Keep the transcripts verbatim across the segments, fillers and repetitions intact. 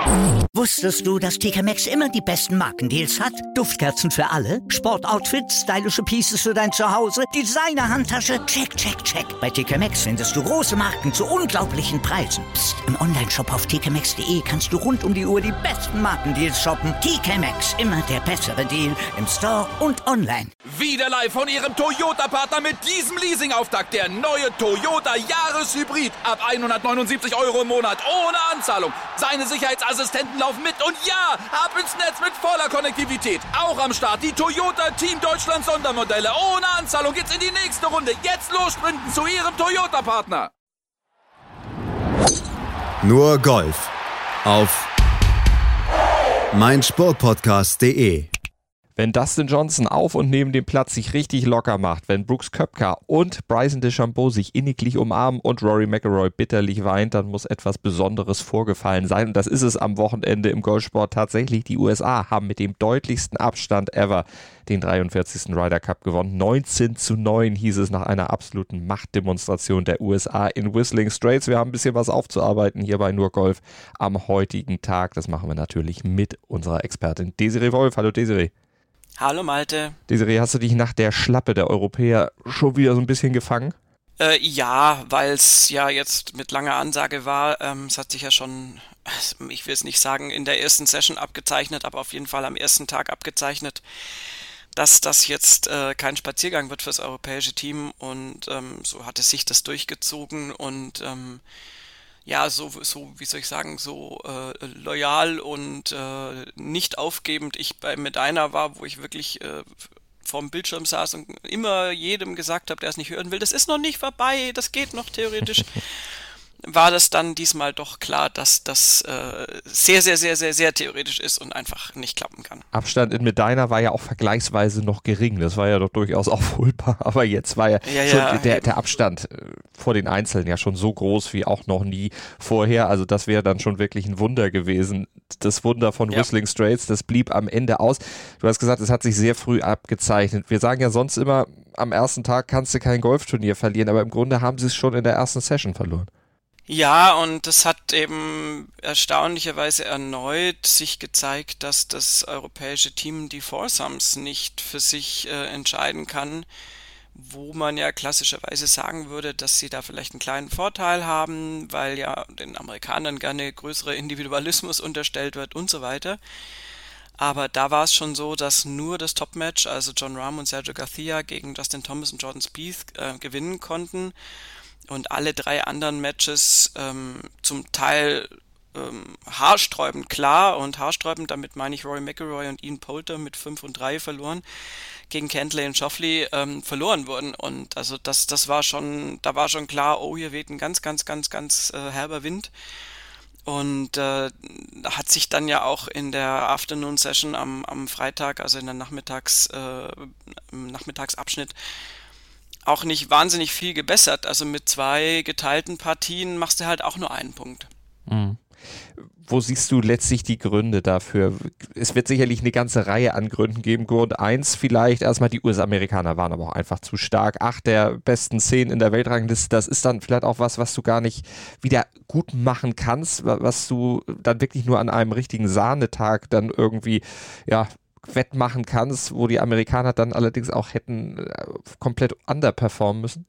Wusstest du, dass T K Maxx immer die besten Markendeals hat? Duftkerzen für alle, Sportoutfits, stylische Pieces für dein Zuhause, Designer-Handtasche, check, check, check. Bei T K Maxx findest du große Marken zu unglaublichen Preisen. Psst. Im Onlineshop auf t k maxx punkt d e kannst du rund um die Uhr die besten Markendeals shoppen. T K Maxx, immer der bessere Deal im Store und online. Wieder live von Ihrem Toyota-Partner mit diesem Leasing-Auftakt. Der neue Toyota Jahreshybrid. Ab hundertneunundsiebzig Euro im Monat. Ohne Anzahlung. Seine Sicherheitsassistenten laufen mit. Und ja, ab ins Netz mit voller Konnektivität. Auch am Start die Toyota Team Deutschland Sondermodelle. Ohne Anzahlung geht's in die nächste Runde. Jetzt los sprinten zu Ihrem Toyota-Partner. Nur Golf auf meinsportpodcast punkt de. Wenn Dustin Johnson auf und neben dem Platz sich richtig locker macht, wenn Brooks Koepka und Bryson DeChambeau sich inniglich umarmen und Rory McIlroy bitterlich weint, dann muss etwas Besonderes vorgefallen sein. Und das ist es am Wochenende im Golfsport tatsächlich. Die U S A haben mit dem deutlichsten Abstand ever den dreiundvierzigsten Ryder Cup gewonnen. neunzehn zu neun hieß es nach einer absoluten Machtdemonstration der U S A in Whistling Straits. Wir haben ein bisschen was aufzuarbeiten hier bei Nur Golf am heutigen Tag. Das machen wir natürlich mit unserer Expertin Desiree Wolf. Hallo Desiree. Hallo Malte. Desiree, hast du dich nach der Schlappe der Europäer schon wieder so ein bisschen gefangen? Äh, ja, weil es ja jetzt mit langer Ansage war. Ähm, es hat sich ja schon, ich will es nicht sagen, in der ersten Session abgezeichnet, aber auf jeden Fall am ersten Tag abgezeichnet, dass das jetzt äh, kein Spaziergang wird fürs europäische Team. Und ähm, so hatte sich das durchgezogen und ähm, ja, so, so, wie soll ich sagen, so äh, loyal und äh, nicht aufgebend ich bei Medina war, wo ich wirklich äh, vorm Bildschirm saß und immer jedem gesagt habe, der es nicht hören will, das ist noch nicht vorbei, das geht noch theoretisch, war das dann diesmal doch klar, dass das äh, sehr, sehr, sehr, sehr, sehr theoretisch ist und einfach nicht klappen kann. Abstand in Medina war ja auch vergleichsweise noch gering, das war ja doch durchaus aufholbar, aber jetzt war ja, ja, schon ja. Der, der Abstand vor den Einzelnen ja schon so groß wie auch noch nie vorher, also das wäre dann schon wirklich ein Wunder gewesen. Das Wunder von Ja. Whistling Straits, das blieb am Ende aus. Du hast gesagt, es hat sich sehr früh abgezeichnet. Wir sagen ja sonst immer, am ersten Tag kannst du kein Golfturnier verlieren, aber im Grunde haben sie es schon in der ersten Session verloren. Ja, und das hat eben erstaunlicherweise erneut sich gezeigt, dass das europäische Team die Foursomes nicht für sich äh, entscheiden kann, wo man ja klassischerweise sagen würde, dass sie da vielleicht einen kleinen Vorteil haben, weil ja den Amerikanern gerne größerer Individualismus unterstellt wird und so weiter. Aber da war es schon so, dass nur das Topmatch, also Jon Rahm und Sergio Garcia gegen Justin Thomas und Jordan Spieth äh, gewinnen konnten. Und alle drei anderen Matches ähm, zum Teil ähm, haarsträubend klar und haarsträubend, damit meine ich Rory McIlroy und Ian Poulter mit fünf und drei verloren, gegen Cantlay und Schauffele ähm, verloren wurden. Und also das, das war schon, da war schon klar, oh, hier weht ein ganz, ganz, ganz, ganz äh, herber Wind. Und äh, hat sich dann ja auch in der Afternoon Session am, am Freitag, also in der Nachmittags, äh, im Nachmittagsabschnitt, auch nicht wahnsinnig viel gebessert. Also mit zwei geteilten Partien machst du halt auch nur einen Punkt. Mhm. Wo siehst du letztlich die Gründe dafür? Es wird sicherlich eine ganze Reihe an Gründen geben. Grund eins vielleicht erstmal, die U S-Amerikaner waren aber auch einfach zu stark. Acht der besten zehn in der Weltrangliste, das ist dann vielleicht auch was, was du gar nicht wieder gut machen kannst, was du dann wirklich nur an einem richtigen Sahnetag dann irgendwie, ja, wettmachen kannst, wo die Amerikaner dann allerdings auch hätten äh, komplett underperformen müssen?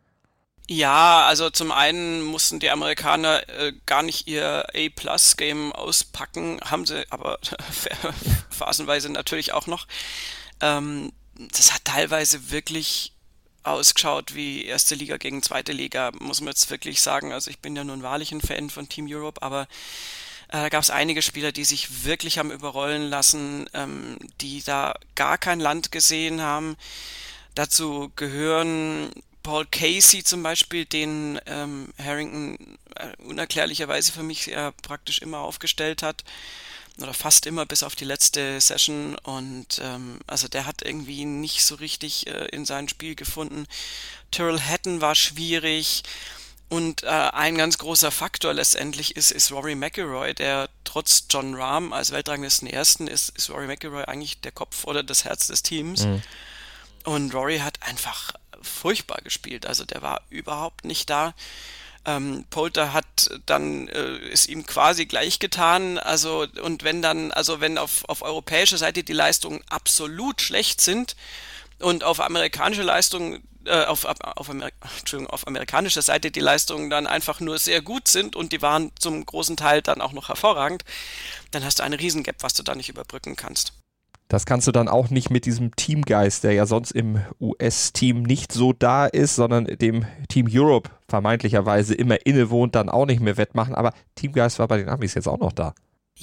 Ja, also zum einen mussten die Amerikaner äh, gar nicht ihr A-Plus-Game auspacken, haben sie aber phasenweise natürlich auch noch. Ähm, das hat teilweise wirklich ausgeschaut wie erste Liga gegen zweite Liga, muss man jetzt wirklich sagen. Also ich bin ja nun wahrlich ein Fan von Team Europe, aber da äh, gab es einige Spieler, die sich wirklich haben überrollen lassen, ähm, die da gar kein Land gesehen haben. Dazu gehören Paul Casey zum Beispiel, den ähm, Harrington äh, unerklärlicherweise für mich äh, praktisch immer aufgestellt hat. Oder fast immer, bis auf die letzte Session. Und ähm, also der hat irgendwie nicht so richtig äh, in sein Spiel gefunden. Tyrrell Hatton war schwierig. Und äh, ein ganz großer Faktor letztendlich ist, ist Rory McIlroy, der trotz Jon Rahm als Weltranglistenersten ist, ist Rory McIlroy eigentlich der Kopf oder das Herz des Teams. Mhm. Und Rory hat einfach furchtbar gespielt. Also der war überhaupt nicht da. Ähm, Poulter hat dann, äh, ist ihm quasi gleich getan, also, und wenn dann, also wenn auf, auf europäischer Seite die Leistungen absolut schlecht sind und auf amerikanische Leistungen, äh, auf, auf, Amer- Entschuldigung, auf amerikanischer Seite die Leistungen dann einfach nur sehr gut sind und die waren zum großen Teil dann auch noch hervorragend, dann hast du eine Riesengap, was du da nicht überbrücken kannst. Das kannst du dann auch nicht mit diesem Teamgeist, der ja sonst im U S-Team nicht so da ist, sondern dem Team Europe vermeintlicherweise immer innewohnt, dann auch nicht mehr wettmachen. Aber Teamgeist war bei den Amis jetzt auch noch da.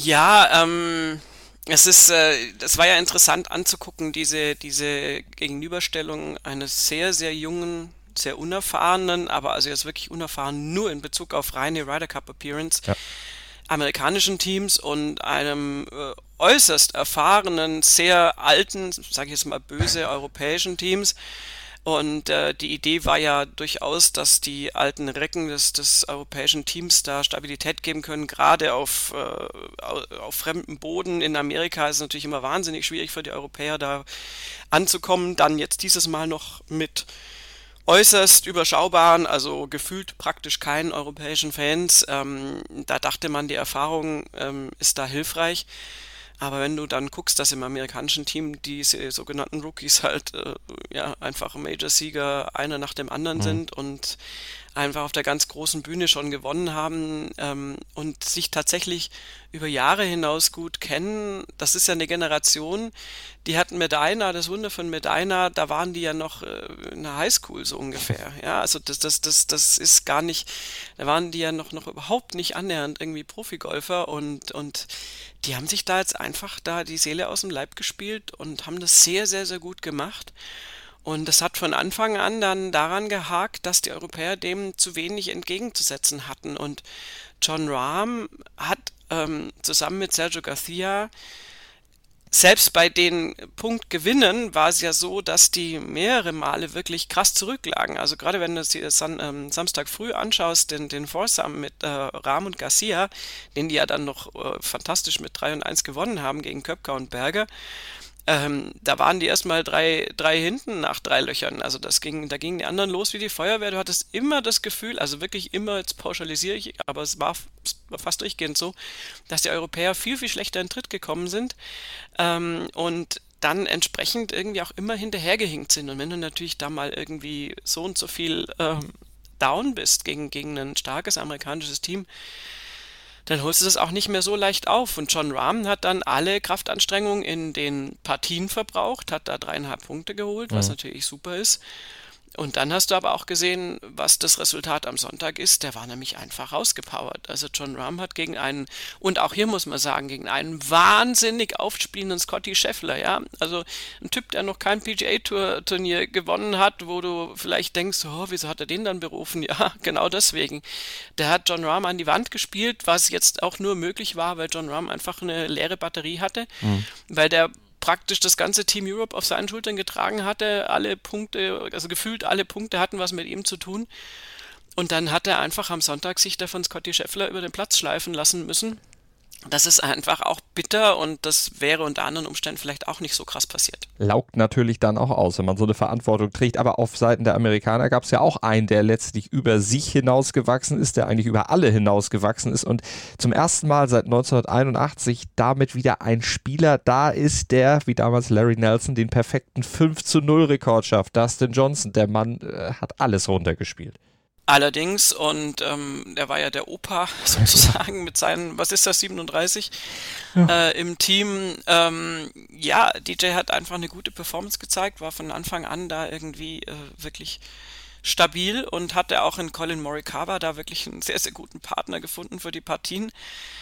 Ja, ähm, es ist, äh, das war ja interessant anzugucken, diese, diese Gegenüberstellung eines sehr, sehr jungen, sehr unerfahrenen, aber also jetzt wirklich unerfahren nur in Bezug auf reine Ryder Cup Appearance, Ja. amerikanischen Teams und einem äh, äußerst erfahrenen, sehr alten, sage ich jetzt mal böse, europäischen Teams. Und äh, die Idee war ja durchaus, dass die alten Recken des, des europäischen Teams da Stabilität geben können, gerade auf, äh, auf, auf fremdem Boden. In Amerika ist es natürlich immer wahnsinnig schwierig für die Europäer da anzukommen. Dann jetzt dieses Mal noch mit äußerst überschaubaren, also gefühlt praktisch keinen europäischen Fans. Ähm, da dachte man, die Erfahrung ähm, ist da hilfreich. Aber wenn du dann guckst, dass im amerikanischen Team diese sogenannten Rookies halt äh, ja einfach Major-Sieger einer nach dem anderen Mhm. sind und einfach auf der ganz großen Bühne schon gewonnen haben ähm, und sich tatsächlich über Jahre hinaus gut kennen, das ist ja eine Generation, die hatten Medina, das Wunder von Medina, da waren die ja noch äh, in der Highschool so ungefähr. Ja, also das, das, das, das ist gar nicht, da waren die ja noch, noch überhaupt nicht annähernd irgendwie Profigolfer und, und die haben sich da jetzt einfach da die Seele aus dem Leib gespielt und haben das sehr, sehr, sehr gut gemacht. Und das hat von Anfang an dann daran gehakt, dass die Europäer dem zu wenig entgegenzusetzen hatten. Und Jon Rahm hat ähm, zusammen mit Sergio Garcia, selbst bei den Punktgewinnen war es ja so, dass die mehrere Male wirklich krass zurücklagen. Also gerade wenn du es dir San, ähm, Samstag früh anschaust, den, den Foursome mit äh, Rahm und Garcia, den die ja dann noch äh, fantastisch mit drei und eins gewonnen haben gegen Koepka und Berger, ähm, da waren die erstmal drei, drei hinten nach drei Löchern. Also das ging, da gingen die anderen los wie die Feuerwehr. Du hattest immer das Gefühl, also wirklich immer, jetzt pauschalisiere ich, aber es war, es war fast durchgehend so, dass die Europäer viel, viel schlechter in Tritt gekommen sind ähm, und dann entsprechend irgendwie auch immer hinterhergehinkt sind. Und wenn du natürlich da mal irgendwie so und so viel ähm, down bist gegen, gegen ein starkes amerikanisches Team, dann holst du das auch nicht mehr so leicht auf. Und Jon Rahm hat dann alle Kraftanstrengungen in den Partien verbraucht, hat da dreieinhalb Punkte geholt, was Mhm. natürlich super ist. Und dann hast du aber auch gesehen, was das Resultat am Sonntag ist. Der war nämlich einfach rausgepowert. Also Jon Rahm hat gegen einen, und auch hier muss man sagen, gegen einen wahnsinnig aufspielenden Scottie Scheffler, ja. Also ein Typ, der noch kein P G A-Turnier gewonnen hat, wo du vielleicht denkst, oh, wieso hat er den dann berufen? Ja, genau deswegen. Der hat Jon Rahm an die Wand gespielt, was jetzt auch nur möglich war, weil Jon Rahm einfach eine leere Batterie hatte, Mhm. weil der praktisch das ganze Team Europe auf seinen Schultern getragen hatte, alle Punkte, also gefühlt alle Punkte hatten was mit ihm zu tun. Und dann hat er einfach am Sonntag sich da von Scottie Scheffler über den Platz schleifen lassen müssen. Das ist einfach auch bitter und das wäre unter anderen Umständen vielleicht auch nicht so krass passiert. Laugt natürlich dann auch aus, wenn man so eine Verantwortung trägt. Aber auf Seiten der Amerikaner gab es ja auch einen, der letztlich über sich hinausgewachsen ist, der eigentlich über alle hinausgewachsen ist und zum ersten Mal seit neunzehnhunderteinundachtzig damit wieder ein Spieler da ist, der, wie damals Larry Nelson, den perfekten fünf zu null Rekord schafft. Dustin Johnson, der Mann äh, hat alles runtergespielt. Allerdings, und ähm, er war ja der Opa sozusagen mit seinen, was ist das, siebenunddreißig äh, im Team. Ähm, ja, D J hat einfach eine gute Performance gezeigt, war von Anfang an da irgendwie äh, wirklich stabil und hatte auch in Colin Morikawa da wirklich einen sehr, sehr guten Partner gefunden für die Partien.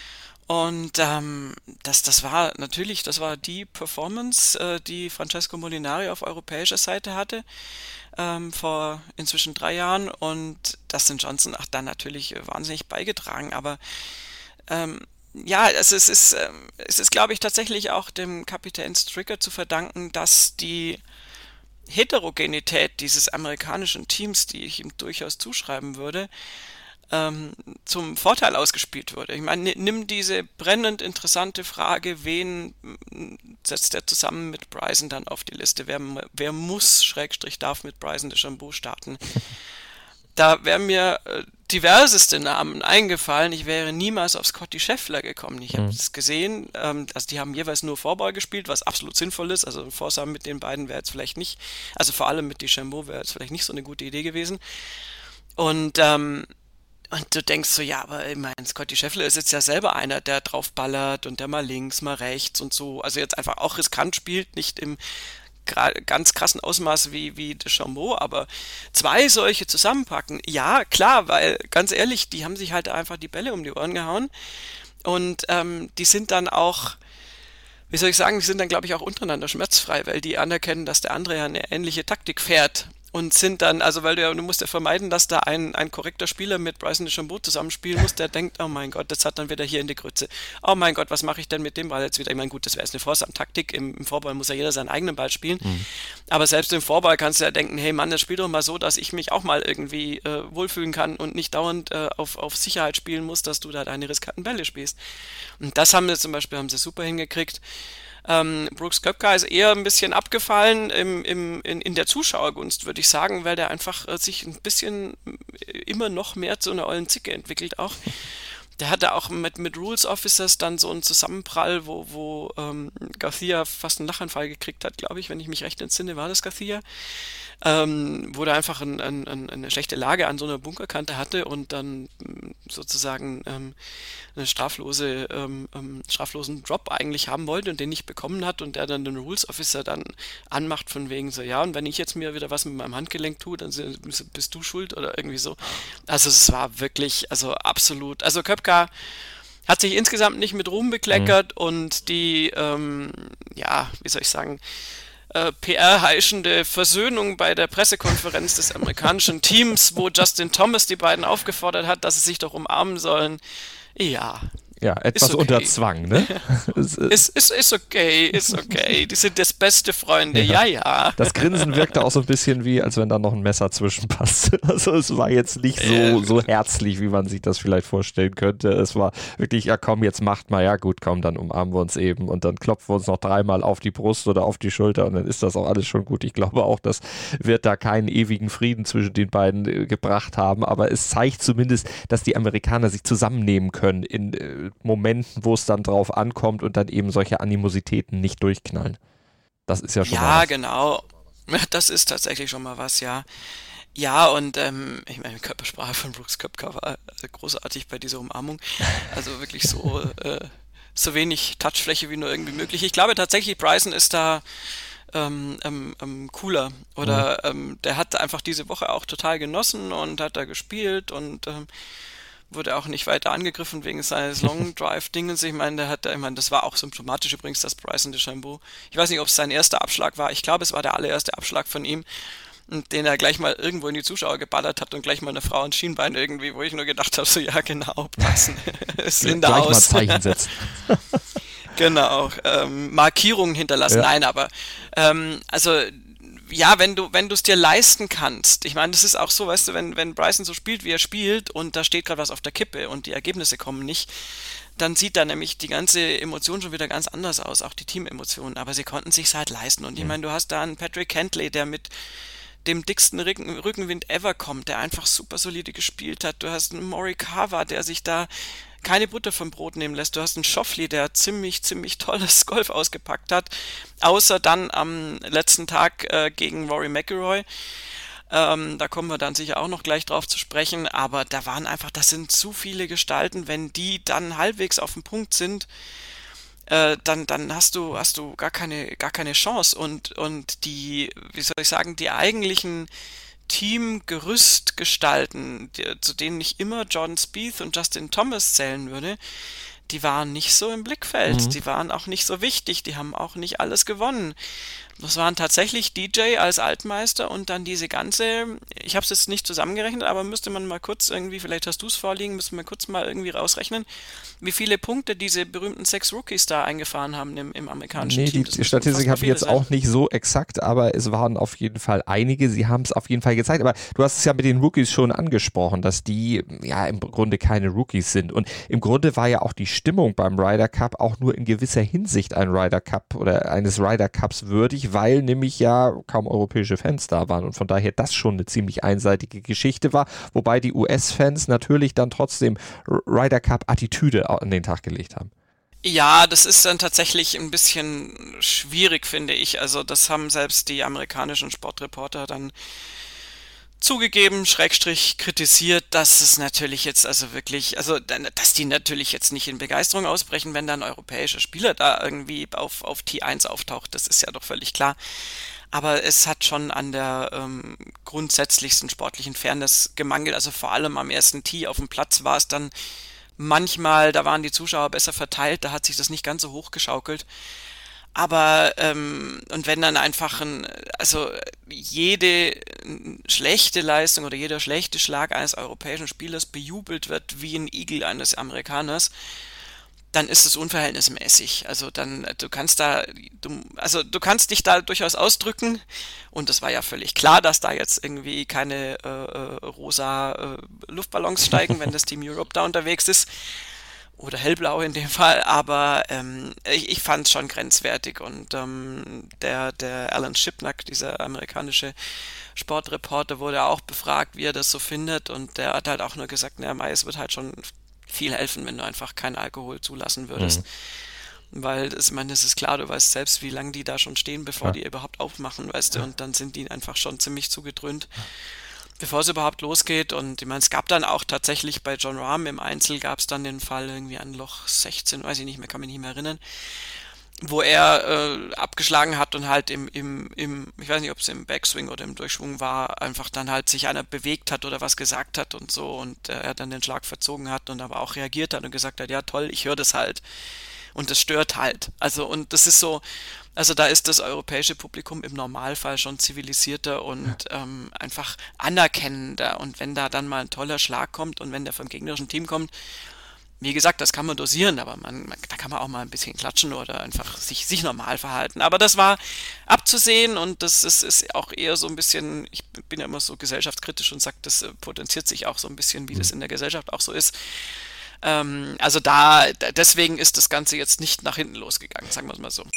Und ähm, das, das war natürlich, das war die Performance, äh, die Francesco Molinari auf europäischer Seite hatte, ähm, vor inzwischen drei Jahren. Und Dustin Johnson hat da natürlich äh, wahnsinnig beigetragen. Aber ähm, ja, es ist, es ist, ähm, es ist, glaube ich, tatsächlich auch dem Kapitän Stricker zu verdanken, dass die Heterogenität dieses amerikanischen Teams, die ich ihm durchaus zuschreiben würde, ähm, zum Vorteil ausgespielt wurde. Ich meine, nimm diese brennend interessante Frage, wen m, setzt er zusammen mit Bryson dann auf die Liste? Wer, wer muss, Schrägstrich, darf mit Bryson DeChambeau starten? Da wäre mir äh, diverseste Namen eingefallen. Ich wäre niemals auf Scottie Scheffler gekommen. Ich habe es mhm. gesehen, ähm, also die haben jeweils nur Vorball gespielt, was absolut sinnvoll ist. Also Foursome mit den beiden wäre jetzt vielleicht nicht, also vor allem mit DeChambeau wäre jetzt vielleicht nicht so eine gute Idee gewesen. Und ähm, Und du denkst so, ja, aber ich meine, Scottie Scheffler ist jetzt ja selber einer, der drauf ballert und der mal links, mal rechts und so. Also jetzt einfach auch riskant spielt, nicht im ganz krassen Ausmaß wie, wie DeChambeau, aber zwei solche zusammenpacken, ja, klar, weil ganz ehrlich, die haben sich halt einfach die Bälle um die Ohren gehauen und ähm, die sind dann auch, wie soll ich sagen, die sind dann, glaube ich, auch untereinander schmerzfrei, weil die anerkennen, dass der andere ja eine ähnliche Taktik fährt. Und sind dann, also weil du ja, du musst ja vermeiden, dass da ein, ein korrekter Spieler mit Bryson DeChambeau zusammenspielen muss, der denkt, oh mein Gott, das hat dann wieder hier in die Grütze. Oh mein Gott, was mache ich denn mit dem Ball jetzt wieder? Ich meine, gut, das wäre jetzt eine Foursome-Taktik, Im, im Vorball muss ja jeder seinen eigenen Ball spielen. Mhm. Aber selbst im Vorball kannst du ja denken, hey Mann, das spiel doch mal so, dass ich mich auch mal irgendwie äh, wohlfühlen kann und nicht dauernd äh, auf, auf Sicherheit spielen muss, dass du da deine riskanten Bälle spielst. Und das haben sie zum Beispiel, haben sie super hingekriegt. Ähm, Brooks Koepka ist eher ein bisschen abgefallen im, im, in, in der Zuschauergunst, würde ich sagen, weil der einfach äh, sich ein bisschen immer noch mehr zu einer ollen Zicke entwickelt auch. Der hatte auch mit, mit Rules Officers dann so einen Zusammenprall, wo, wo ähm, Garcia fast einen Lachanfall gekriegt hat, glaube ich, wenn ich mich recht entsinne, war das Garcia. Ähm, wo der einfach ein, ein, ein, eine schlechte Lage an so einer Bunkerkante hatte und dann sozusagen ähm, eine straflose, ähm, ähm, straflosen Drop eigentlich haben wollte und den nicht bekommen hat und der dann den Rules Officer dann anmacht von wegen so, ja, und wenn ich jetzt mir wieder was mit meinem Handgelenk tue, dann bist du schuld oder irgendwie so. Also es war wirklich, also absolut, also Koepka hat sich insgesamt nicht mit Ruhm bekleckert mhm. und die, ähm, ja, wie soll ich sagen, P R-heischende Versöhnung bei der Pressekonferenz des amerikanischen Teams, wo Justin Thomas die beiden aufgefordert hat, dass sie sich doch umarmen sollen. Ja. Ja, etwas okay. Unter Zwang, ne? ist, ist, ist okay, ist okay. Die sind das beste Freunde, ja. ja, ja. Das Grinsen wirkte auch so ein bisschen wie, als wenn da noch ein Messer zwischenpasste. Also es war jetzt nicht so, äh, so herzlich, wie man sich das vielleicht vorstellen könnte. Es war wirklich, ja komm, jetzt macht mal, ja gut, komm, dann umarmen wir uns eben und dann klopfen wir uns noch dreimal auf die Brust oder auf die Schulter und dann ist das auch alles schon gut. Ich glaube auch, das wird da keinen ewigen Frieden zwischen den beiden äh, gebracht haben, aber es zeigt zumindest, dass die Amerikaner sich zusammennehmen können in äh, Momenten, wo es dann drauf ankommt und dann eben solche Animositäten nicht durchknallen. Das ist ja schon ja, mal was. Ja, genau. Das ist tatsächlich schon mal was, ja. Ja, und ähm, ich meine, die Körpersprache von Brooks Koepka war großartig bei dieser Umarmung. Also wirklich so, äh, so wenig Touchfläche wie nur irgendwie möglich. Ich glaube tatsächlich, Bryson ist da ähm, ähm, ähm, cooler. Oder mhm. ähm, der hat einfach diese Woche auch total genossen und hat da gespielt und ähm, wurde auch nicht weiter angegriffen wegen seines Long Drive-Dingens. Ich meine, der hat, ich meine, das war auch symptomatisch übrigens, dass Bryson DeChambeau, ich weiß nicht, ob es sein erster Abschlag war, ich glaube, es war der allererste Abschlag von ihm, den er gleich mal irgendwo in die Zuschauer geballert hat und gleich mal eine Frau ins Schienbein irgendwie, wo ich nur gedacht habe, so ja genau, passen, ist in der Haus. Gleich mal Zeichen setzen. Genau, ähm, Markierungen hinterlassen, ja. Nein, aber ähm, also ja, wenn du wenn du es dir leisten kannst, ich meine, das ist auch so, weißt du, wenn, wenn Bryson so spielt, wie er spielt und da steht gerade was auf der Kippe und die Ergebnisse kommen nicht, dann sieht da nämlich die ganze Emotion schon wieder ganz anders aus, auch die Teamemotionen, aber sie konnten sich's halt leisten und ich meine, du hast da einen Patrick Cantlay, der mit dem dicksten Rücken, Rückenwind ever kommt, der einfach super solide gespielt hat, du hast einen Morikawa, der sich da keine Butter vom Brot nehmen lässt. Du hast einen Schauffele, der ziemlich, ziemlich tolles Golf ausgepackt hat, außer dann am letzten Tag äh, gegen Rory McIlroy. Ähm, da kommen wir dann sicher auch noch gleich drauf zu sprechen, aber da waren einfach, das sind zu viele Gestalten, wenn die dann halbwegs auf dem Punkt sind, äh, dann, dann hast du, hast du gar keine, gar keine Chance und, und die, wie soll ich sagen, die eigentlichen Teamgerüst gestalten, die, zu denen ich immer Jordan Spieth und Justin Thomas zählen würde, die waren nicht so im Blickfeld, mhm. die waren auch nicht so wichtig, die haben auch nicht alles gewonnen. Das waren tatsächlich D J als Altmeister und dann diese ganze, ich habe es jetzt nicht zusammengerechnet, aber müsste man mal kurz irgendwie, vielleicht hast du es vorliegen, müsste man kurz mal irgendwie rausrechnen, wie viele Punkte diese berühmten sechs Rookies da eingefahren haben im, im amerikanischen nee, Team. Die, die Statistik habe ich jetzt sein. auch nicht so exakt, aber es waren auf jeden Fall einige, sie haben es auf jeden Fall gezeigt, aber du hast es ja mit den Rookies schon angesprochen, dass die ja im Grunde keine Rookies sind und im Grunde war ja auch die Stimmung beim Ryder Cup auch nur in gewisser Hinsicht ein Ryder Cup oder eines Ryder Cups würdig, weil nämlich ja kaum europäische Fans da waren und von daher das schon eine ziemlich einseitige Geschichte war, wobei die U S-Fans natürlich dann trotzdem Ryder Cup-Attitüde an den Tag gelegt haben. Ja, das ist dann tatsächlich ein bisschen schwierig, finde ich. Also das haben selbst die amerikanischen Sportreporter dann zugegeben, Schrägstrich kritisiert, dass es natürlich jetzt also wirklich, also dass die natürlich jetzt nicht in Begeisterung ausbrechen, wenn da ein europäischer Spieler da irgendwie auf, auf T eins auftaucht, das ist ja doch völlig klar. Aber es hat schon an der ähm, grundsätzlichsten sportlichen Fairness gemangelt, also vor allem am ersten Tee auf dem Platz war es dann manchmal, da waren die Zuschauer besser verteilt, da hat sich das nicht ganz so hochgeschaukelt. Aber, ähm, und wenn dann einfach ein, also jede schlechte Leistung oder jeder schlechte Schlag eines europäischen Spielers bejubelt wird wie ein Igel eines Amerikaners, dann ist es unverhältnismäßig. Also dann, du kannst da, du, also du kannst dich da durchaus ausdrücken und es war ja völlig klar, dass da jetzt irgendwie keine äh, äh, rosa äh, Luftballons steigen, wenn das Team Europe da unterwegs ist. Oder hellblau in dem Fall, aber ähm, ich, ich fand es schon grenzwertig und ähm, der, der Alan Shipnack, dieser amerikanische Sportreporter, wurde auch befragt, wie er das so findet und der hat halt auch nur gesagt, naja, Mai, es wird halt schon viel helfen, wenn du einfach keinen Alkohol zulassen würdest. Mhm. Weil, das, ich meine, es ist klar, du weißt selbst, wie lange die da schon stehen, bevor ja. die überhaupt aufmachen, weißt du, und dann sind die einfach schon ziemlich zugedröhnt, bevor es überhaupt losgeht. Und ich meine, es gab dann auch tatsächlich bei Jon Rahm im Einzel gab es dann den Fall irgendwie an Loch sechzehn, weiß ich nicht mehr, kann mich nicht mehr erinnern, wo er äh, abgeschlagen hat und halt im, im, im, ich weiß nicht, ob es im Backswing oder im Durchschwung war, einfach dann halt sich einer bewegt hat oder was gesagt hat und so und äh, er dann den Schlag verzogen hat und aber auch reagiert hat und gesagt hat, ja toll, ich höre das halt. Und das stört halt. Also, und das ist so, also da ist das europäische Publikum im Normalfall schon zivilisierter und ja. ähm, einfach anerkennender. Und wenn da dann mal ein toller Schlag kommt und wenn der vom gegnerischen Team kommt, wie gesagt, das kann man dosieren, aber man, man, da kann man auch mal ein bisschen klatschen oder einfach sich, sich normal verhalten. Aber das war abzusehen und das ist, ist auch eher so ein bisschen, ich bin ja immer so gesellschaftskritisch und sage, das potenziert sich auch so ein bisschen, wie mhm. das in der Gesellschaft auch so ist. Ähm, also da, deswegen ist das Ganze jetzt nicht nach hinten losgegangen, sagen wir es mal so.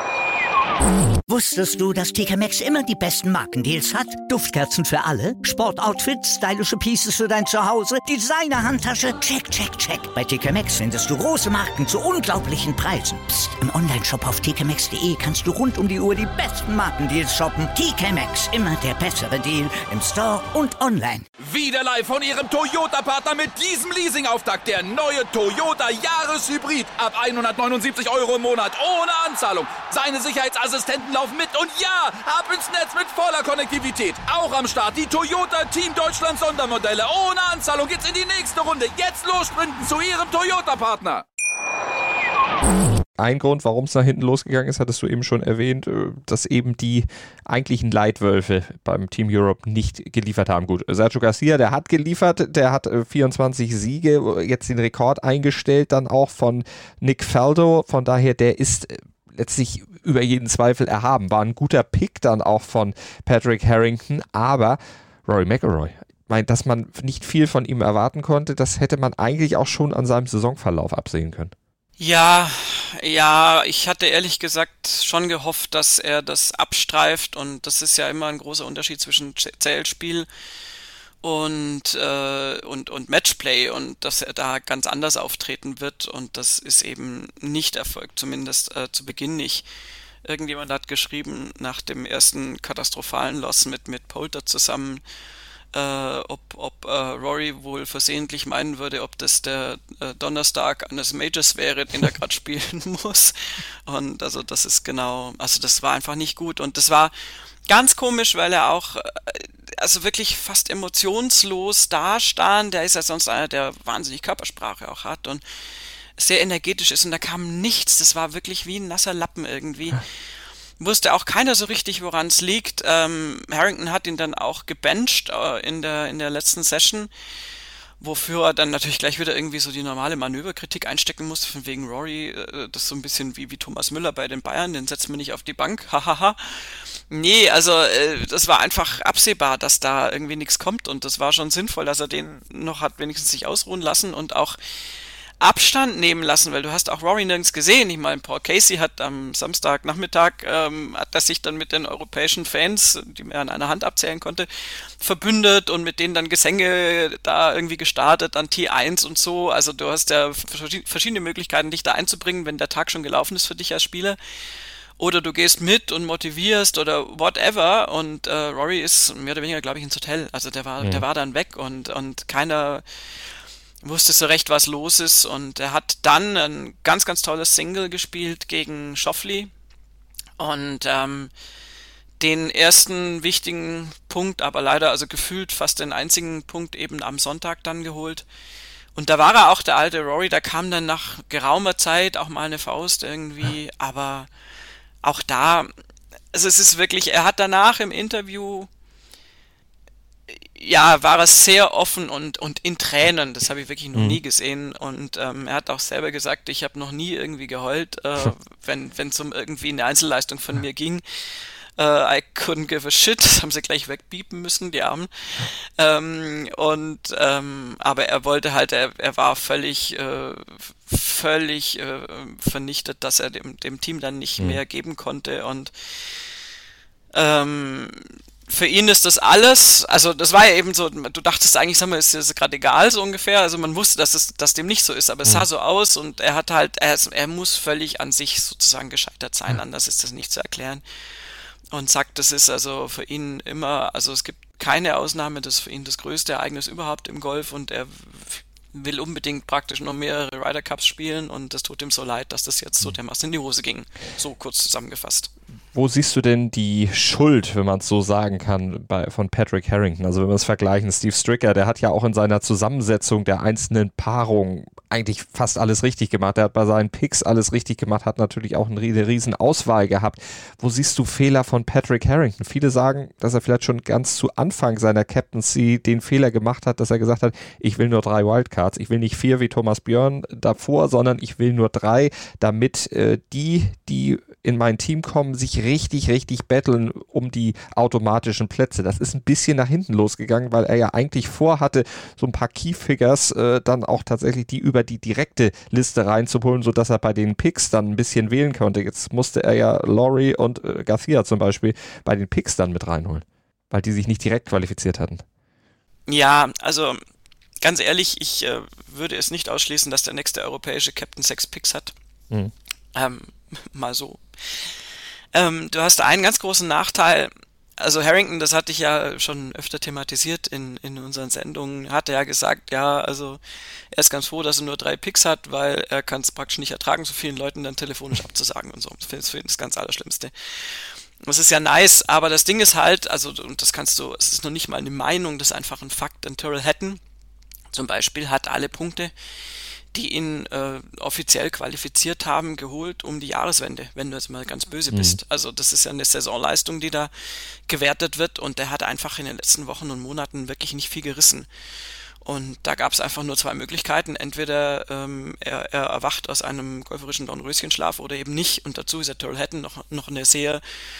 Wusstest du, dass T K Maxx immer die besten Markendeals hat? Duftkerzen für alle, Sportoutfits, stylische Pieces für dein Zuhause, Designer-Handtasche, check, check, check. Bei T K Maxx findest du große Marken zu unglaublichen Preisen. Psst. Im Onlineshop auf t k maxx punkt d e kannst du rund um die Uhr die besten Markendeals shoppen. T K Maxx, immer der bessere Deal im Store und online. Wieder live von ihrem Toyota-Partner mit diesem Leasing-Auftakt. Der neue Toyota Jahreshybrid. Ab hundertneunundsiebzig Euro im Monat ohne Anzahlung. Seine Sicherheitsassistenten laufen mit und ja, ab ins Netz mit voller Konnektivität. Auch am Start die Toyota Team Deutschland Sondermodelle. Ohne Anzahlung geht's in die nächste Runde. Jetzt los sprinten zu ihrem Toyota-Partner. Ein Grund, warum es nach hinten losgegangen ist, hattest du eben schon erwähnt, dass eben die eigentlichen Leitwölfe beim Team Europe nicht geliefert haben. Gut, Sergio Garcia, der hat geliefert, der hat vierundzwanzig Siege, jetzt den Rekord eingestellt, dann auch von Nick Faldo, von daher, der ist letztlich über jeden Zweifel erhaben. War ein guter Pick dann auch von Patrick Harrington, aber Rory McIlroy, dass man nicht viel von ihm erwarten konnte, das hätte man eigentlich auch schon an seinem Saisonverlauf absehen können. Ja, ja, ich hatte ehrlich gesagt schon gehofft, dass er das abstreift und das ist ja immer ein großer Unterschied zwischen Zählspiel und, äh, und, und Matchplay und dass er da ganz anders auftreten wird und das ist eben nicht erfolgt, zumindest äh, zu Beginn nicht. Irgendjemand hat geschrieben, nach dem ersten katastrophalen Loss mit, mit Poulter zusammen, Äh, ob, ob äh, Rory wohl versehentlich meinen würde, ob das der äh, Donnerstag eines Majors wäre, den er gerade spielen muss. Und also das ist genau, also das war einfach nicht gut. Und das war ganz komisch, weil er auch, äh, also wirklich fast emotionslos dastand. Der ist ja sonst einer, der wahnsinnig Körpersprache auch hat und sehr energetisch ist. Und da kam nichts. Das war wirklich wie ein nasser Lappen irgendwie. Wusste auch keiner so richtig, woran es liegt. Ähm, Harrington hat ihn dann auch gebencht äh, in der in der letzten Session, wofür er dann natürlich gleich wieder irgendwie so die normale Manöverkritik einstecken musste, von wegen Rory, äh, das ist so ein bisschen wie wie Thomas Müller bei den Bayern, den setzt man nicht auf die Bank, hahaha. Nee, also äh, das war einfach absehbar, dass da irgendwie nichts kommt und das war schon sinnvoll, dass er den noch hat wenigstens sich ausruhen lassen und auch Abstand nehmen lassen, weil du hast auch Rory nirgends gesehen. Ich meine, Paul Casey hat am Samstagnachmittag, ähm, hat er sich dann mit den europäischen Fans, die man an einer Hand abzählen konnte, verbündet und mit denen dann Gesänge da irgendwie gestartet, an T eins und so. Also du hast ja verschiedene Möglichkeiten, dich da einzubringen, wenn der Tag schon gelaufen ist für dich als Spieler. Oder du gehst mit und motivierst oder whatever. Und äh, Rory ist mehr oder weniger, glaube ich, ins Hotel. Also der war, mhm. der war dann weg und, und keiner wusste so recht, was los ist, und er hat dann ein ganz, ganz tolles Single gespielt gegen Schauffele und ähm, den ersten wichtigen Punkt, aber leider also gefühlt fast den einzigen Punkt eben am Sonntag dann geholt. Und da war er auch, der alte Rory, da kam dann nach geraumer Zeit auch mal eine Faust irgendwie, aber auch da, also es ist wirklich, er hat danach im Interview, ja, war er sehr offen und, und in Tränen, das habe ich wirklich noch mhm. nie gesehen, und ähm, er hat auch selber gesagt, ich habe noch nie irgendwie geheult, äh, wenn es um irgendwie eine Einzelleistung von mir ging. Uh, I couldn't give a shit, das haben sie gleich wegbiepen müssen, die Armen. Ähm, und ähm, aber er wollte halt, er, er war völlig äh, völlig äh, vernichtet, dass er dem, dem Team dann nicht mhm. mehr geben konnte, und ähm, für ihn ist das alles, also das war ja eben so, du dachtest eigentlich, sag mal, ist das gerade egal, so ungefähr, also man wusste, dass es dass dem nicht so ist, aber es mhm. sah so aus, und er hat halt, er, er muss völlig an sich sozusagen gescheitert sein, mhm. anders ist das nicht zu erklären. Und sagt, das ist also für ihn immer, also es gibt keine Ausnahme, das ist für ihn das größte Ereignis überhaupt im Golf, und er will unbedingt praktisch noch mehrere Ryder Cups spielen, und das tut ihm so leid, dass das jetzt so dermaßen in die Hose ging. So kurz zusammengefasst. Wo siehst du denn die Schuld, wenn man es so sagen kann, bei, von Patrick Harrington? Also wenn wir es vergleichen, Steve Stricker, der hat ja auch in seiner Zusammensetzung der einzelnen Paarungen eigentlich fast alles richtig gemacht. Der hat bei seinen Picks alles richtig gemacht, hat natürlich auch eine riesen Auswahl gehabt. Wo siehst du Fehler von Patrick Harrington? Viele sagen, dass er vielleicht schon ganz zu Anfang seiner Captaincy den Fehler gemacht hat, dass er gesagt hat, ich will nur drei Wildcards. Ich will nicht vier wie Thomas Björn davor, sondern ich will nur drei, damit äh, die, die in mein Team kommen, sich richtig, richtig betteln um die automatischen Plätze. Das ist ein bisschen nach hinten losgegangen, weil er ja eigentlich vorhatte, so ein paar Keyfigures äh, dann auch tatsächlich die über die direkte Liste reinzuholen, sodass er bei den Picks dann ein bisschen wählen konnte. Jetzt musste er ja Lowry und äh, Garcia zum Beispiel bei den Picks dann mit reinholen, weil die sich nicht direkt qualifiziert hatten. Ja, also ganz ehrlich, ich äh, würde es nicht ausschließen, dass der nächste europäische Captain sechs Picks hat. Mhm. Ähm, mal so. Ähm, du hast einen ganz großen Nachteil. Also Harrington, das hatte ich ja schon öfter thematisiert in, in unseren Sendungen, hat er ja gesagt, ja, also er ist ganz froh, dass er nur drei Picks hat, weil er kann es praktisch nicht ertragen, so vielen Leuten dann telefonisch abzusagen und so. Das ist für ihn das ganz Allerschlimmste. Das ist ja nice, aber das Ding ist halt, also, und das kannst du, es ist noch nicht mal eine Meinung, das ist einfach ein Fakt. Denn Tyrrell Hatton zum Beispiel hat alle Punkte, die ihn äh, offiziell qualifiziert haben, geholt um die Jahreswende, wenn du jetzt mal ganz böse mhm. bist. Also das ist ja eine Saisonleistung, die da gewertet wird, und der hat einfach in den letzten Wochen und Monaten wirklich nicht viel gerissen. Und da gab es einfach nur zwei Möglichkeiten. Entweder ähm, er, er erwacht aus einem golferischen Dornröschenschlaf oder eben nicht. Und dazu ist der Tyrrell Hatton noch, noch eine sehr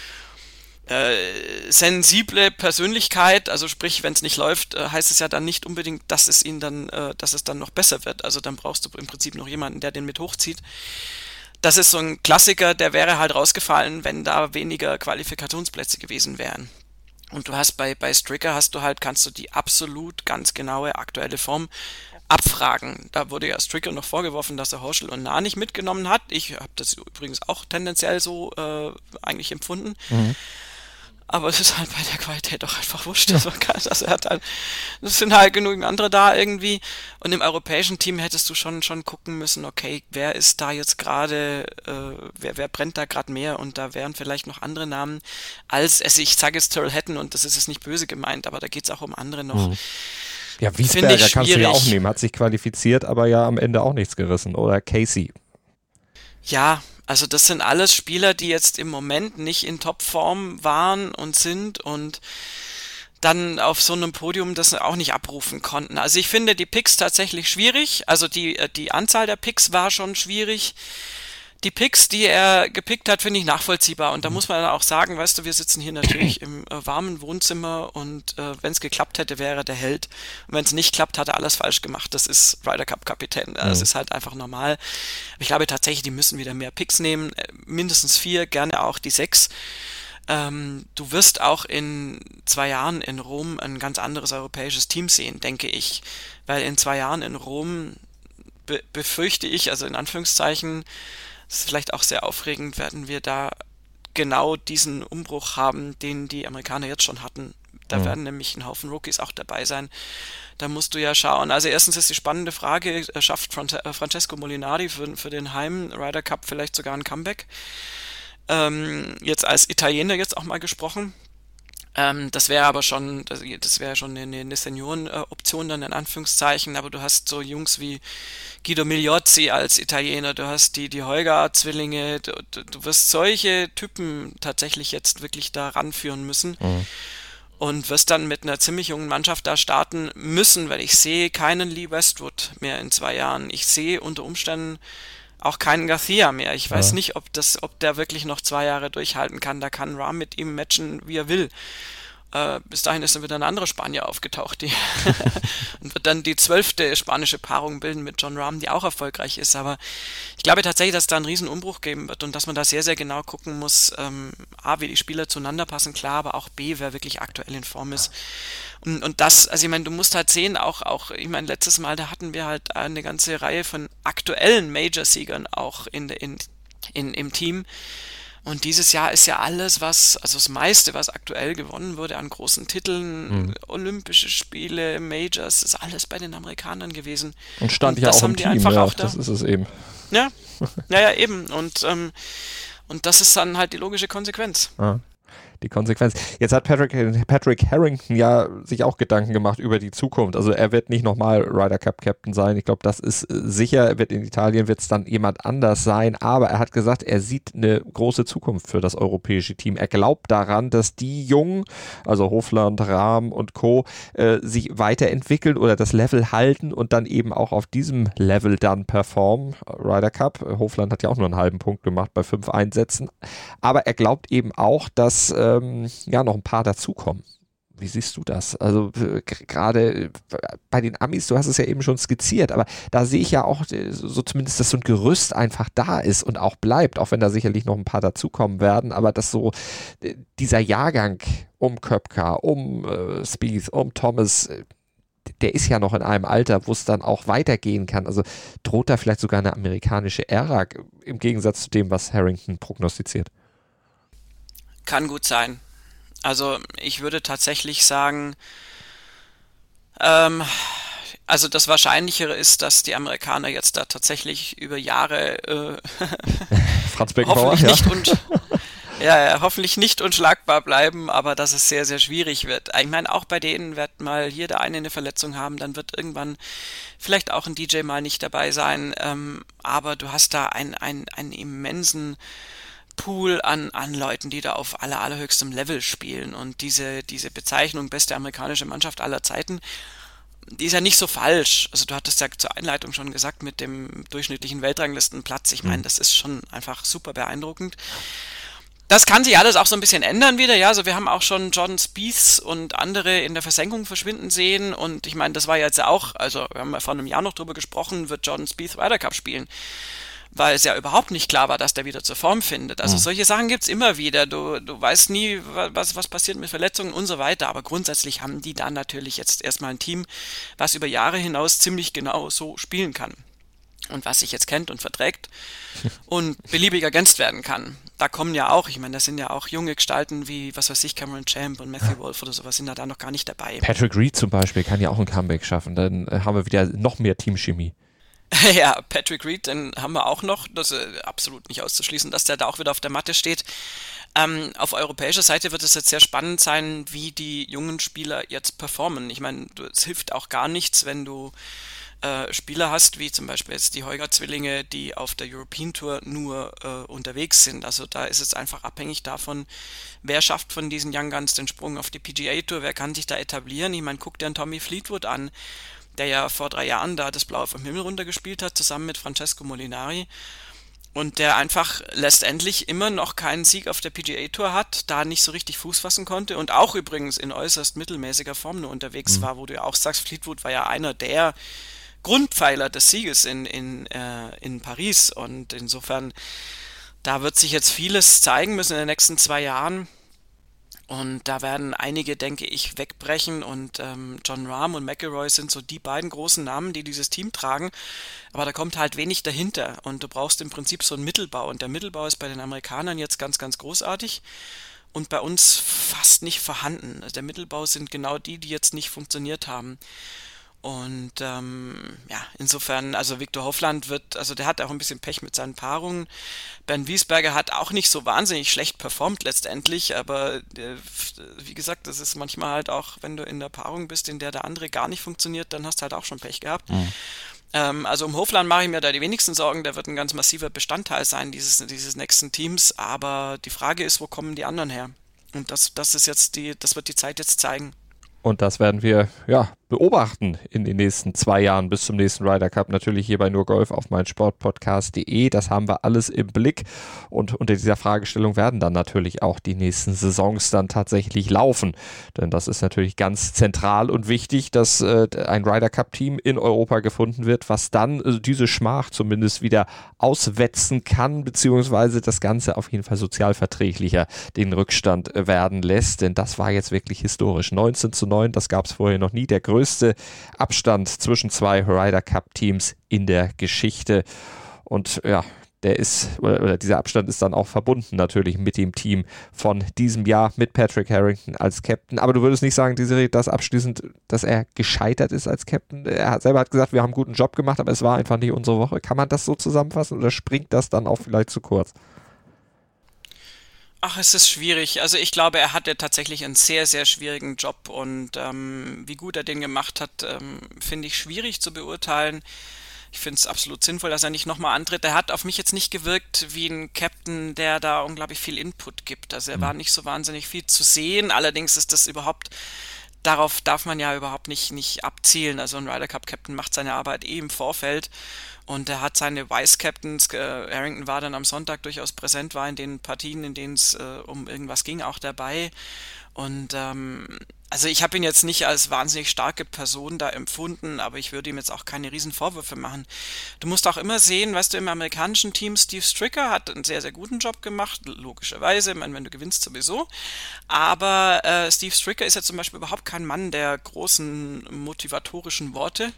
Äh, sensible Persönlichkeit, also sprich, wenn es nicht läuft, äh, heißt es ja dann nicht unbedingt, dass es ihn dann, äh, dass es dann noch besser wird. Also dann brauchst du im Prinzip noch jemanden, der den mit hochzieht. Das ist so ein Klassiker, der wäre halt rausgefallen, wenn da weniger Qualifikationsplätze gewesen wären. Und du hast bei bei Stricker hast du halt, kannst du die absolut ganz genaue aktuelle Form abfragen. Da wurde ja Stricker noch vorgeworfen, dass er Horschel und Nah nicht mitgenommen hat. Ich habe das übrigens auch tendenziell so äh, eigentlich empfunden. Mhm. Aber es ist halt bei der Qualität doch einfach wurscht. Ja. Also er hat halt, es sind halt genügend andere da irgendwie. Und im europäischen Team hättest du schon schon gucken müssen, okay, wer ist da jetzt gerade, äh, wer, wer brennt da gerade mehr? Und da wären vielleicht noch andere Namen als, also ich sage jetzt Tyrrell Hatton, und das ist jetzt nicht böse gemeint, aber da geht es auch um andere noch. Mhm. Ja, Wiesberger kannst du ja auch nehmen, hat sich qualifiziert, aber ja am Ende auch nichts gerissen. Oder Casey. Ja, also das sind alles Spieler, die jetzt im Moment nicht in Topform waren und sind und dann auf so einem Podium das auch nicht abrufen konnten. Also ich finde die Picks tatsächlich schwierig, also die, die Anzahl der Picks war schon schwierig. die Picks, die er gepickt hat, finde ich nachvollziehbar. Und da muss man dann auch sagen, weißt du, wir sitzen hier natürlich im äh, warmen Wohnzimmer und äh, wenn es geklappt hätte, wäre er der Held. Und wenn es nicht klappt, hat er alles falsch gemacht. Das ist Ryder Cup Kapitän. Das mhm. ist halt einfach normal. Ich glaube tatsächlich, die müssen wieder mehr Picks nehmen. Äh, mindestens vier, gerne auch die sechs. Ähm, du wirst auch in zwei Jahren in Rom ein ganz anderes europäisches Team sehen, denke ich. Weil in zwei Jahren in Rom be- befürchte ich, also in Anführungszeichen, das ist vielleicht auch sehr aufregend, werden wir da genau diesen Umbruch haben, den die Amerikaner jetzt schon hatten. Da mhm. werden nämlich ein Haufen Rookies auch dabei sein. Da musst du ja schauen. Also erstens ist die spannende Frage, schafft Francesco Molinari für, für den Heim Ryder Cup vielleicht sogar ein Comeback? Ähm, jetzt als Italiener jetzt auch mal gesprochen. Ähm, das wäre aber schon, das, das wäre schon eine, eine Senioren-Option dann in Anführungszeichen, aber du hast so Jungs wie Guido Migliozzi als Italiener, du hast die, die Holger-Zwillinge, du, du, du wirst solche Typen tatsächlich jetzt wirklich da ranführen müssen mhm. und wirst dann mit einer ziemlich jungen Mannschaft da starten müssen, weil ich sehe keinen Lee Westwood mehr in zwei Jahren. Ich sehe unter Umständen auch keinen Garcia mehr. Ich weiß ja. nicht, ob das, ob der wirklich noch zwei Jahre durchhalten kann. Da kann Rahm mit ihm matchen, wie er will. Äh, bis dahin ist dann wieder eine andere Spanier aufgetaucht, die und wird dann die zwölfte spanische Paarung bilden mit Jon Rahm, die auch erfolgreich ist. Aber ich glaube tatsächlich, dass da einen riesen Umbruch geben wird und dass man da sehr, sehr genau gucken muss, ähm, A, wie die Spieler zueinander passen, klar, aber auch B, wer wirklich aktuell in Form ist. Und, und das, also ich meine, du musst halt sehen, auch, auch, ich meine, letztes Mal, da hatten wir halt eine ganze Reihe von aktuellen Major-Siegern auch in, in, in, im Team. Und dieses Jahr ist ja alles, was, also das meiste, was aktuell gewonnen wurde an großen Titeln, mhm. Olympische Spiele, Majors, ist alles bei den Amerikanern gewesen. Und stand und ja auch im Team, ja, auch da. Das ist es eben. Ja, ja, ja, eben. Und, ähm, und das ist dann halt die logische Konsequenz. Ah. Die Konsequenz. Jetzt hat Patrick, Patrick Harrington ja sich auch Gedanken gemacht über die Zukunft. Also er wird nicht nochmal Ryder Cup Captain sein. Ich glaube, das ist sicher. Er wird in Italien wird es dann jemand anders sein. Aber er hat gesagt, er sieht eine große Zukunft für das europäische Team. Er glaubt daran, dass die Jungen, also Hofland, Rahm und Co., äh, sich weiterentwickeln oder das Level halten und dann eben auch auf diesem Level dann performen. Ryder Cup. Hofland hat ja auch nur einen halben Punkt gemacht bei fünf Einsätzen. Aber er glaubt eben auch, dass äh, ja, noch ein paar dazukommen. Wie siehst du das? Also äh, gerade bei den Amis, du hast es ja eben schon skizziert, aber da sehe ich ja auch äh, so zumindest, dass so ein Gerüst einfach da ist und auch bleibt, auch wenn da sicherlich noch ein paar dazukommen werden, aber dass so äh, dieser Jahrgang um Koepka, um äh, Spieth, um Thomas, äh, der ist ja noch in einem Alter, wo es dann auch weitergehen kann. Also droht da vielleicht sogar eine amerikanische Ära im Gegensatz zu dem, was Harrington prognostiziert? Kann gut sein. Also ich würde tatsächlich sagen, ähm, also das Wahrscheinlichere ist, dass die Amerikaner jetzt da tatsächlich über Jahre äh, Franz Beckenbauer, hoffentlich ja. nicht und ja, ja, hoffentlich nicht unschlagbar bleiben, aber dass es sehr, sehr schwierig wird. Ich meine, auch bei denen wird mal hier der eine eine Verletzung haben, dann wird irgendwann vielleicht auch ein D J mal nicht dabei sein, ähm, aber du hast da einen, einen, einen immensen Pool an, an Leuten, die da auf aller, allerhöchstem Level spielen und diese, diese Bezeichnung beste amerikanische Mannschaft aller Zeiten, die ist ja nicht so falsch. Also du hattest ja zur Einleitung schon gesagt mit dem durchschnittlichen Weltranglistenplatz, ich meine, das ist schon einfach super beeindruckend. Das kann sich alles auch so ein bisschen ändern wieder, ja, also wir haben auch schon Jordan Spieth und andere in der Versenkung verschwinden sehen und ich meine, das war jetzt auch, also wir haben ja vor einem Jahr noch drüber gesprochen, wird Jordan Spieth Ryder Cup spielen, weil es ja überhaupt nicht klar war, dass der wieder zur Form findet. Also mhm. solche Sachen gibt's immer wieder. Du, du weißt nie, was, was passiert mit Verletzungen und so weiter. Aber grundsätzlich haben die dann natürlich jetzt erstmal ein Team, was über Jahre hinaus ziemlich genau so spielen kann. Und was sich jetzt kennt und verträgt und beliebig ergänzt werden kann. Da kommen ja auch, ich meine, das sind ja auch junge Gestalten wie, was weiß ich, Cameron Champ und Matthew Wolff oder sowas sind ja da noch gar nicht dabei. Patrick Reed zum Beispiel kann ja auch ein Comeback schaffen. Dann haben wir wieder noch mehr Teamchemie. Ja, Patrick Reed, den haben wir auch noch, das ist absolut nicht auszuschließen, dass der da auch wieder auf der Matte steht. Ähm, auf europäischer Seite wird es jetzt sehr spannend sein, wie die jungen Spieler jetzt performen. Ich meine, es hilft auch gar nichts, wenn du äh, Spieler hast, wie zum Beispiel jetzt die Heuger-Zwillinge, die auf der European Tour nur äh, unterwegs sind. Also da ist es einfach abhängig davon, wer schafft von diesen Young Guns den Sprung auf die P G A Tour, wer kann sich da etablieren. Ich meine, guck dir einen Tommy Fleetwood an, der ja vor drei Jahren da das Blaue vom Himmel runtergespielt hat, zusammen mit Francesco Molinari. und der einfach letztendlich immer noch keinen Sieg auf der P G A Tour hat, da nicht so richtig Fuß fassen konnte und auch übrigens in äußerst mittelmäßiger Form nur unterwegs mhm. war, wo du ja auch sagst, Fleetwood war ja einer der Grundpfeiler des Sieges in, in, äh, in Paris, und insofern, da wird sich jetzt vieles zeigen müssen in den nächsten zwei Jahren. Und da werden einige, denke ich, wegbrechen, und ähm, Jon Rahm und McIlroy sind so die beiden großen Namen, die dieses Team tragen, aber da kommt halt wenig dahinter, und du brauchst im Prinzip so einen Mittelbau, und der Mittelbau ist bei den Amerikanern jetzt ganz, ganz großartig und bei uns fast nicht vorhanden. Also der Mittelbau sind genau die, die jetzt nicht funktioniert haben. Und ähm, ja, insofern, also Viktor Hovland wird, also der hat auch ein bisschen Pech mit seinen Paarungen. Ben Wiesberger hat auch nicht so wahnsinnig schlecht performt letztendlich, aber äh, wie gesagt, das ist manchmal halt auch, wenn du in der Paarung bist, in der der andere gar nicht funktioniert, dann hast du halt auch schon Pech gehabt. Mhm. Ähm, also um Hovland mache ich mir da die wenigsten Sorgen, der wird ein ganz massiver Bestandteil sein dieses, dieses nächsten Teams, aber die Frage ist, wo kommen die anderen her? Und das, das ist jetzt die, das wird die Zeit jetzt zeigen. Und das werden wir ja beobachten in den nächsten zwei Jahren bis zum nächsten Ryder Cup. Natürlich hier bei Nur Golf auf meinsportpodcast punkt de. Das haben wir alles im Blick. Und unter dieser Fragestellung werden dann natürlich auch die nächsten Saisons dann tatsächlich laufen. Denn das ist natürlich ganz zentral und wichtig, dass äh, ein Ryder Cup Team in Europa gefunden wird, was dann äh, diese Schmach zumindest wieder auswetzen kann, beziehungsweise das Ganze auf jeden Fall sozialverträglicher den Rückstand äh, werden lässt. Denn das war jetzt wirklich historisch. neunzehn zu neun, das gab es vorher noch nie. Der größte Abstand zwischen zwei Ryder Cup Teams in der Geschichte. Und ja, der ist, oder, oder dieser Abstand ist dann auch verbunden natürlich mit dem Team von diesem Jahr, mit Patrick Harrington als Captain. Aber du würdest nicht sagen, diese, das abschließend, dass er gescheitert ist als Captain. Er hat selber hat gesagt, wir haben einen guten Job gemacht, aber es war einfach nicht unsere Woche. Kann man das so zusammenfassen oder springt das dann auch vielleicht zu kurz? Ach, es ist schwierig. Also ich glaube, er hatte tatsächlich einen sehr, sehr schwierigen Job, und ähm, wie gut er den gemacht hat, ähm, finde ich schwierig zu beurteilen. Ich finde es absolut sinnvoll, dass er nicht nochmal antritt. Er hat auf mich jetzt nicht gewirkt wie ein Captain, der da unglaublich viel Input gibt. Also er war nicht so wahnsinnig viel zu sehen. Allerdings ist das überhaupt, darauf darf man ja überhaupt nicht, nicht abzielen. Also ein Ryder Cup Captain macht seine Arbeit eh im Vorfeld. Und er hat seine Vice-Captains, äh, Harrington war dann am Sonntag durchaus präsent, war in den Partien, in denen es äh, um irgendwas ging, auch dabei. Und ähm, also ich habe ihn jetzt nicht als wahnsinnig starke Person da empfunden, aber ich würde ihm jetzt auch keine riesen Vorwürfe machen. Du musst auch immer sehen, weißt du, im amerikanischen Team, Steve Stricker hat einen sehr, sehr guten Job gemacht, logischerweise, ich meine, wenn du gewinnst sowieso, aber äh, Steve Stricker ist ja zum Beispiel überhaupt kein Mann der großen motivatorischen Worte.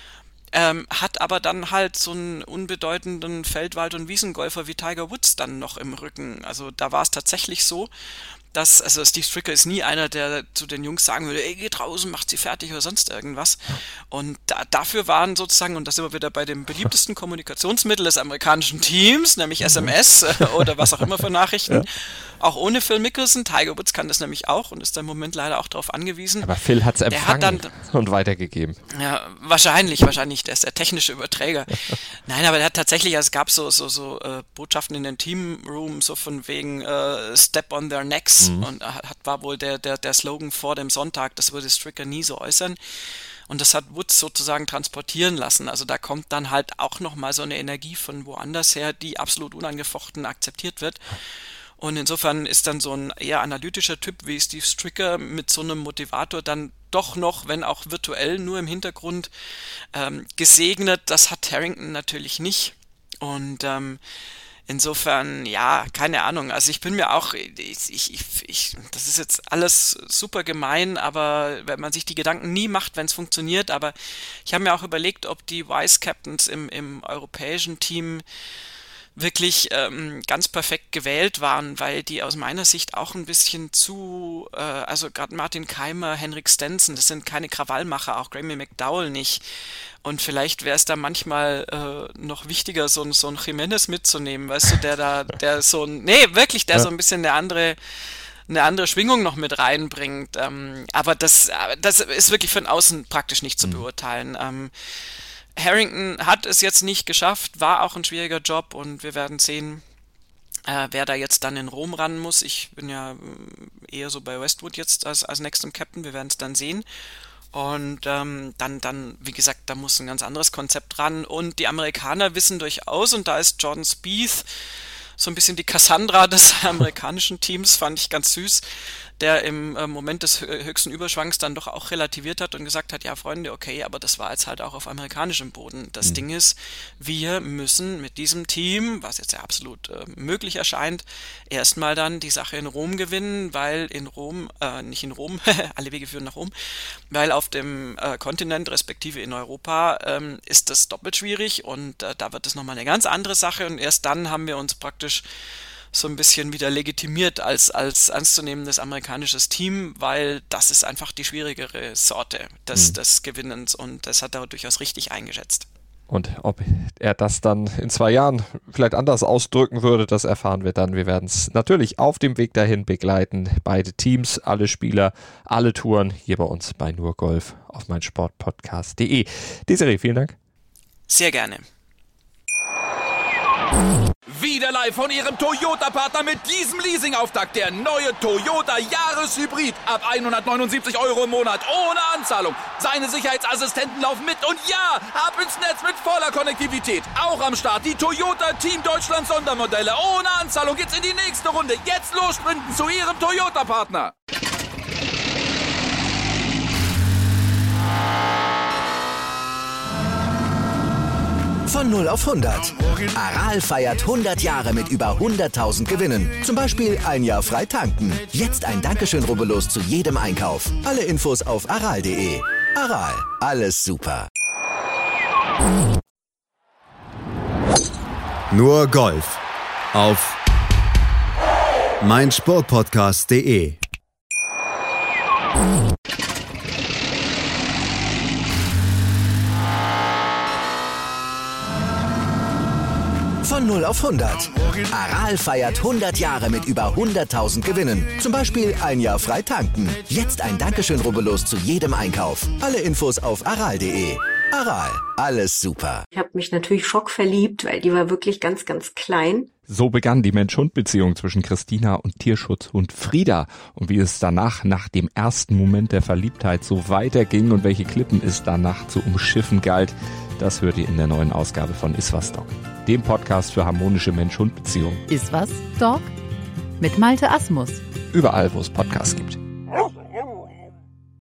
Ähm, hat aber dann halt so einen unbedeutenden Feldwald- und Wiesengolfer wie Tiger Woods dann noch im Rücken. Also da war es tatsächlich so, dass, also Steve Stricker ist nie einer, der zu den Jungs sagen würde, ey, geht draußen, macht sie fertig oder sonst irgendwas. Und da, dafür waren sozusagen, und da sind wir wieder bei dem beliebtesten Kommunikationsmittel des amerikanischen Teams, nämlich S M S oder was auch immer für Nachrichten, ja. Auch ohne Phil Mickelson. Tiger Woods kann das nämlich auch und ist da im Moment leider auch darauf angewiesen. Aber Phil hat es empfangen hat dann, und weitergegeben. Ja, wahrscheinlich, wahrscheinlich, der ist der technische Überträger. Nein, aber der hat tatsächlich, also es gab so, so, so äh, Botschaften in den Teamroom, so von wegen äh, Step on their necks, mhm. und hat, war wohl der, der, der Slogan vor dem Sonntag, das würde Stricker nie so äußern. Und das hat Woods sozusagen transportieren lassen. Also da kommt dann halt auch nochmal so eine Energie von woanders her, die absolut unangefochten akzeptiert wird. Und insofern ist dann so ein eher analytischer Typ wie Steve Stricker mit so einem Motivator dann doch noch, wenn auch virtuell, nur im Hintergrund ähm, gesegnet. Das hat Harrington natürlich nicht. Und ähm, insofern, ja, keine Ahnung. Also ich bin mir auch, ich, ich, ich, das ist jetzt alles super gemein, aber wenn man sich die Gedanken nie macht, wenn es funktioniert. Aber ich habe mir auch überlegt, ob die Vice Captains im, im europäischen Team wirklich ähm, ganz perfekt gewählt waren, weil die aus meiner Sicht auch ein bisschen zu, äh, also gerade Martin Keimer, Henrik Stenson, das sind keine Krawallmacher, auch Graeme McDowell nicht. Und vielleicht wäre es da manchmal äh, noch wichtiger, so, so einen Jimenez mitzunehmen, weißt du, der da, der so ein, nee, wirklich, der ja. so ein bisschen eine andere eine andere Schwingung noch mit reinbringt. Ähm, aber das, das ist wirklich von außen praktisch nicht zu beurteilen. Ähm, Harrington hat es jetzt nicht geschafft, war auch ein schwieriger Job und wir werden sehen, äh, wer da jetzt dann in Rom ran muss. Ich bin ja eher so bei Westwood jetzt als, als nächstem Captain, wir werden es dann sehen. Und ähm, dann, dann, wie gesagt, da muss ein ganz anderes Konzept ran. Und die Amerikaner wissen durchaus, und da ist Jordan Spieth so ein bisschen die Cassandra des amerikanischen Teams, fand ich ganz süß, der im äh, Moment des höchsten Überschwangs dann doch auch relativiert hat und gesagt hat, ja Freunde, okay, aber das war jetzt halt auch auf amerikanischem Boden. Das mhm. Ding ist, wir müssen mit diesem Team, was jetzt ja absolut äh, möglich erscheint, erstmal dann die Sache in Rom gewinnen, weil in Rom, äh, nicht in Rom, alle Wege führen nach Rom, weil auf dem äh, Kontinent, respektive in Europa, ähm, ist das doppelt schwierig und äh, da wird es nochmal eine ganz andere Sache und erst dann haben wir uns praktisch so ein bisschen wieder legitimiert als, als ernstzunehmendes amerikanisches Team, weil das ist einfach die schwierigere Sorte des, mhm. des Gewinnens und das hat er durchaus richtig eingeschätzt. Und ob er das dann in zwei Jahren vielleicht anders ausdrücken würde, das erfahren wir dann. Wir werden es natürlich auf dem Weg dahin begleiten. Beide Teams, alle Spieler, alle Touren hier bei uns bei Nur Golf auf meinsportpodcast punkt de. Desiree, vielen Dank. Sehr gerne. Wieder live von Ihrem Toyota-Partner mit diesem Leasing-Auftakt. Der neue Toyota Jahreshybrid. Ab hundertneunundsiebzig Euro im Monat. Ohne Anzahlung. Seine Sicherheitsassistenten laufen mit. Und ja, ab ins Netz mit voller Konnektivität. Auch am Start die Toyota Team Deutschland Sondermodelle. Ohne Anzahlung geht's in die nächste Runde. Jetzt los sprinten zu Ihrem Toyota-Partner. Von null auf hundert. Aral feiert hundert Jahre mit über hunderttausend Gewinnen. Zum Beispiel ein Jahr frei tanken. Jetzt ein Dankeschön, rubbellos zu jedem Einkauf. Alle Infos auf aral punkt de. Aral, alles super. Nur Golf auf meinsportpodcast punkt de. Von null auf hundert. Aral feiert hundert Jahre mit über hunderttausend Gewinnen. Zum Beispiel ein Jahr frei tanken. Jetzt ein Dankeschön, rubbellos zu jedem Einkauf. Alle Infos auf aral punkt de. Aral, alles super. Ich habe mich natürlich schockverliebt, weil die war wirklich ganz, ganz klein. So begann die Mensch-Hund-Beziehung zwischen Christina und Tierschutzhund Frieda. Und wie es danach, nach dem ersten Moment der Verliebtheit, so weiterging und welche Klippen es danach zu umschiffen galt, das hört ihr in der neuen Ausgabe von Iswas Dog, dem Podcast für harmonische Mensch-Hund-Beziehungen. Iswas Dog mit Malte Asmus. Überall, wo es Podcasts gibt.